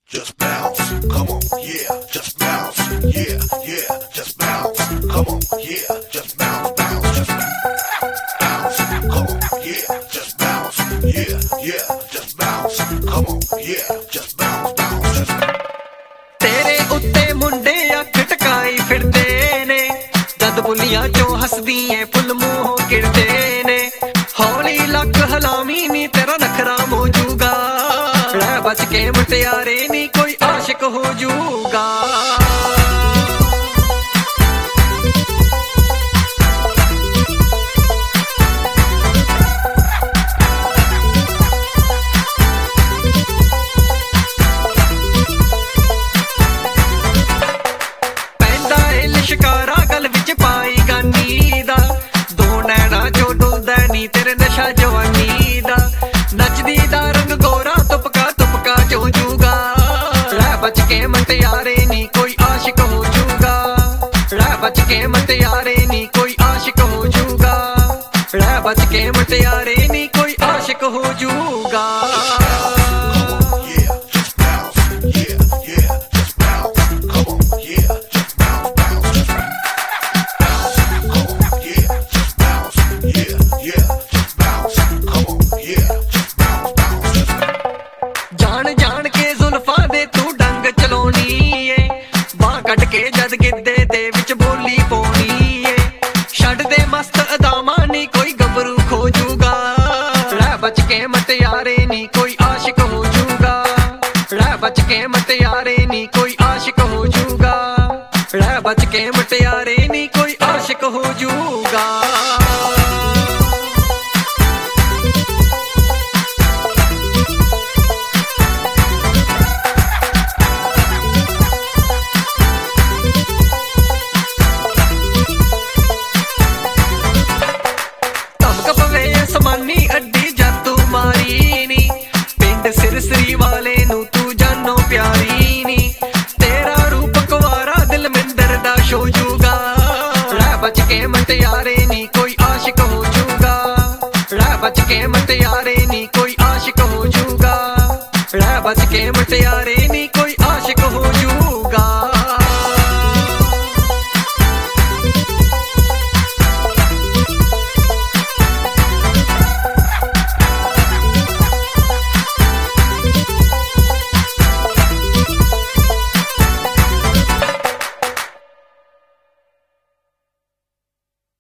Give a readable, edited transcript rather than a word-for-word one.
Just bounce, come on, yeah, just bounce, yeah, yeah, just bounce, come on, yeah, just bounce, bounce, just bounce, come on, yeah, just bounce, yeah, yeah, just bounce, come on, yeah, just bounce, bounce, just तेरे उत्ते मुंडे अख टकाई फिरदे ने जद बुलियां चों हसदियां full मूहों गिरदे ने हौली luck हलामी नी तेरा नखरा मौजूगा रह बच के मुटियारे नी कोई आशिक हो जूगा शिकारा गल विच पाई गानी दा दो नैना जो डुलदा नी तेरे नशा जवानी दा नचदी दा रंग गोरा तुपका जो जूगा रह बच के मटियारे नी कोई आशिक हो जूगा रह बच के मटियारे नी कोई आशिक हो जूगा रह बच के मटियारे नी कोई आशिक हो जूगा कट के जद गिद्दे दे विच बोली पौनी ए छड़ दे मस्त अदामा नी कोई गबरू खो जूगा रह बच के मटियारे नी कोई आशिक हो जूगा रह बच के मटियारे नी कोई आशिक हो जूगा रह बच के मटियारे नी कोई आशिक हो जूगा समानी अड्डी जातू मारी नी पिंड सिरसरी वाले नू तू जानो प्यारी नी तेरा रूप कुवारा दिल मिंदर दा शो जूगा रह बच के मटियारे नी कोई आशिक हो जूगा रह बच के मटियारे नी कोई आशिक हो जूगा रह बच के मटियारे नी